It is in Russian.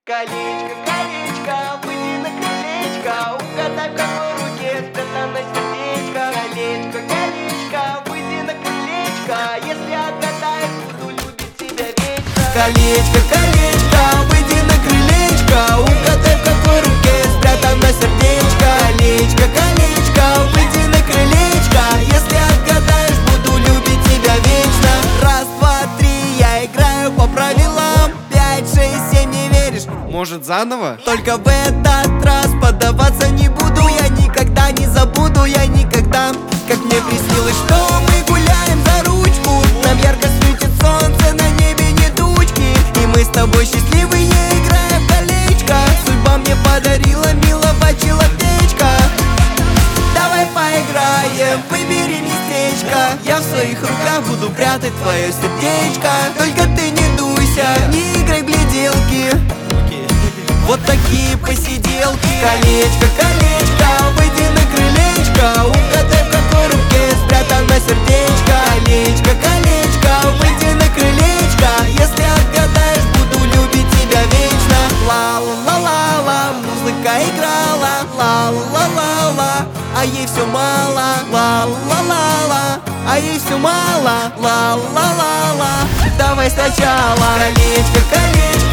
Колечко, колечко, выйди на крылечко, угадай, в какой руке спрятано сердечко. Колечко, колечко, выйди на крылечко, если отгадаешь, буду любить тебя вечно. Колечко, колечко, выйди на крылечко, угадай, в какой руке спрятано сердечко. Колечко, колечко, выйди на крылечко, если отгадаешь, буду любить тебя вечно. Раз, два, три, я играю по правилам. 5, 6, 7, не веришь? Может, заново? Только в этот раз поддаваться не буду. Я никогда не забуду, я никогда. Как мне приснилось, что мы гуляем за ручку. Нам ярко светит солнце, на небе не тучки. И мы с тобой счастливые, играем в колечко. Судьба мне подарила милого человечка. Давай поиграем, выбери местечко. Я в своих руках буду прятать твое сердечко. Только ты не дуйся, не играй в гляделки. Вот такие посиделки. Колечко, колечко, выйди на крылечко, угадай, в какой руке спрятано сердечко. Колечко, колечко, выйди на крылечко, если отгадаешь, буду любить тебя вечно. Ла-ла-ла-ла, музыка играла, ла-ла-ла-ла, а ей все мало. Ла-ла-ла-ла, а ей все мало. Ла-ла-ла-ла, давай сначала. Колечко, колечко,